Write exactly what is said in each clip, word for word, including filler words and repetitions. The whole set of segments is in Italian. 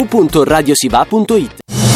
punto radiosiva punto it.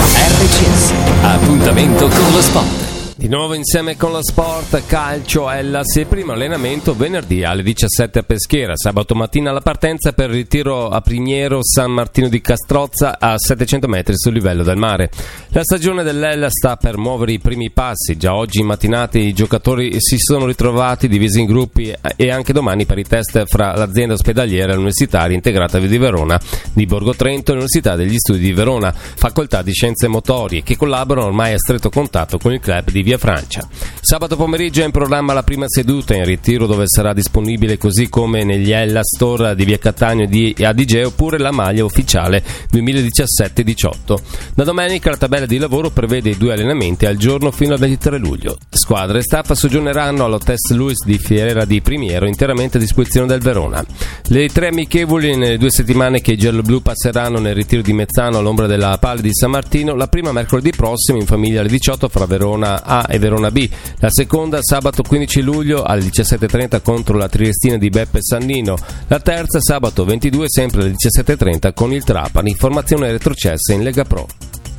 R C S, appuntamento con lo sport. Di nuovo insieme con lo sport, calcio, Hellas, il primo allenamento venerdì alle diciassette a Peschiera, sabato mattina la partenza per il ritiro a Primiero San Martino di Castrozza a settecento metri sul livello del mare. La stagione dell'Hellas sta per muovere i primi passi, già oggi in mattinata i giocatori si sono ritrovati divisi in gruppi e anche domani per i test fra l'azienda ospedaliera e l'Universitaria Integrata di Verona di Borgo Trento e l'Università degli Studi di Verona, facoltà di scienze motorie, che collaborano ormai a stretto contatto con il club di Via Francia. Sabato pomeriggio è in programma la prima seduta in ritiro, dove sarà disponibile, così come negli Hellas Store di Via Cattaneo e Adige, oppure la maglia ufficiale duemiladiciassette diciotto. Da domenica la tabella di lavoro prevede i due allenamenti al giorno fino al ventitré luglio. Squadra e staff soggiorneranno all'Hôtel Louis di Fiera di Primiero, interamente a disposizione del Verona. Le tre amichevoli nelle due settimane che i gialloblu passeranno nel ritiro di Mezzano all'ombra della Palla di San Martino: la prima mercoledì prossimo in famiglia alle diciotto fra Verona A e Verona B, la seconda sabato quindici luglio alle diciassette e trenta contro la Triestina di Beppe Sannino, la terza sabato ventidue sempre alle diciassette e trenta con il Trapani, formazione retrocessa in Lega Pro.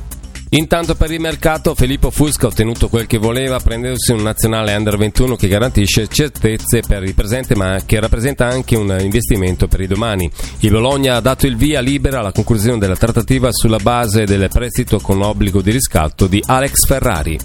Intanto per il mercato Filippo Fusca ha ottenuto quel che voleva, prendendosi un nazionale under ventuno che garantisce certezze per il presente ma che rappresenta anche un investimento per i domani. Il Bologna ha dato il via libera alla conclusione della trattativa sulla base del prestito con obbligo di riscatto di Alex Ferrari.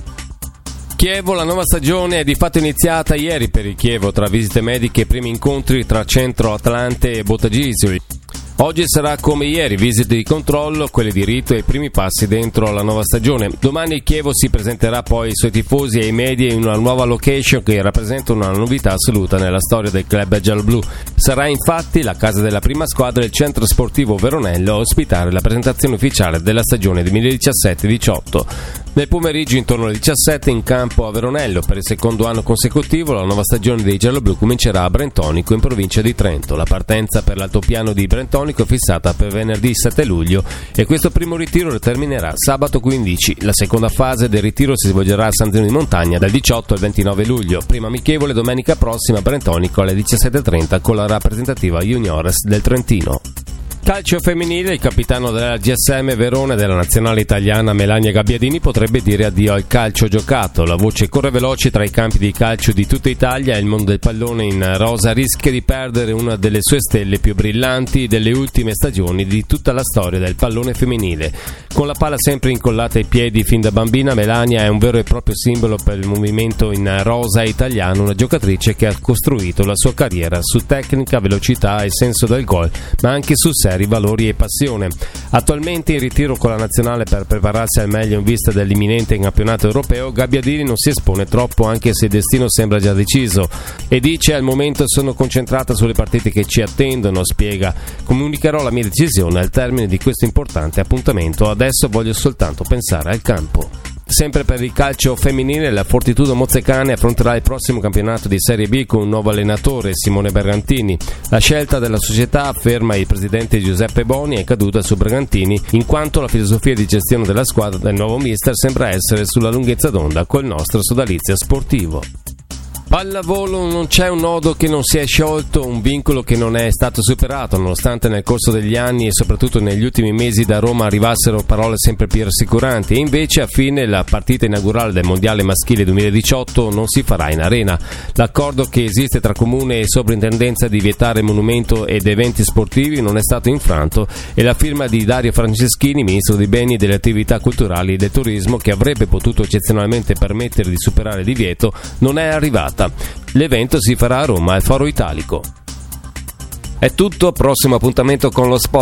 Chievo, la nuova stagione è di fatto iniziata ieri per il Chievo, tra visite mediche e primi incontri tra Centro Atlante e Bottagisoli. Oggi sarà come ieri, visite di controllo, quelle di rito e i primi passi dentro la nuova stagione. Domani il Chievo si presenterà poi ai suoi tifosi e ai media in una nuova location che rappresenta una novità assoluta nella storia del club gialloblu. Sarà infatti la casa della prima squadra, il centro sportivo Veronello, a ospitare la presentazione ufficiale della stagione duemiladiciassette diciotto. Nel pomeriggio intorno alle diciassette in campo a Veronello per il secondo anno consecutivo la nuova stagione dei gialloblu comincerà a Brentonico in provincia di Trento. La partenza per l'altopiano di Brentonico è fissata per venerdì sette luglio e questo primo ritiro terminerà sabato quindici. La seconda fase del ritiro si svolgerà a San Zeno di Montagna dal diciotto al ventinove luglio. Prima amichevole domenica prossima a Brentonico alle diciassette e trenta con la rappresentativa Juniores del Trentino. Calcio femminile, il capitano della G S M Verona e della nazionale italiana Melania Gabbiadini potrebbe dire addio al calcio giocato. La voce corre veloce tra i campi di calcio di tutta Italia e il mondo del pallone in rosa rischia di perdere una delle sue stelle più brillanti delle ultime stagioni di tutta la storia del pallone femminile. Con la palla sempre incollata ai piedi fin da bambina, Melania è un vero e proprio simbolo per il movimento in rosa italiano, una giocatrice che ha costruito la sua carriera su tecnica, velocità e senso del gol, ma anche su seri valori e passione. Attualmente in ritiro con la nazionale per prepararsi al meglio in vista dell'imminente campionato europeo, Gabbiadini non si espone troppo, anche se il destino sembra già deciso, e dice: al momento sono concentrata sulle partite che ci attendono, spiega. Comunicherò la mia decisione al termine di questo importante appuntamento, adesso voglio soltanto pensare al campo. Sempre per il calcio femminile, la Fortitudo Mozzecane affronterà il prossimo campionato di Serie B con un nuovo allenatore, Simone Bergantini. La scelta della società, afferma il presidente Giuseppe Boni, è caduta su Bergantini in quanto la filosofia di gestione della squadra del nuovo mister sembra essere sulla lunghezza d'onda col nostro sodalizio sportivo. Pallavolo, non c'è un nodo che non si è sciolto, un vincolo che non è stato superato, nonostante nel corso degli anni e soprattutto negli ultimi mesi da Roma arrivassero parole sempre più rassicuranti, e invece a fine la partita inaugurale del Mondiale Maschile duemiladiciotto non si farà in arena. L'accordo che esiste tra Comune e Soprintendenza di vietare monumento ed eventi sportivi non è stato infranto e la firma di Dario Franceschini, ministro dei beni e delle attività culturali e del turismo, che avrebbe potuto eccezionalmente permettere di superare il divieto, non è arrivata. L'evento si farà a Roma al Foro Italico. È tutto, prossimo appuntamento con lo sport.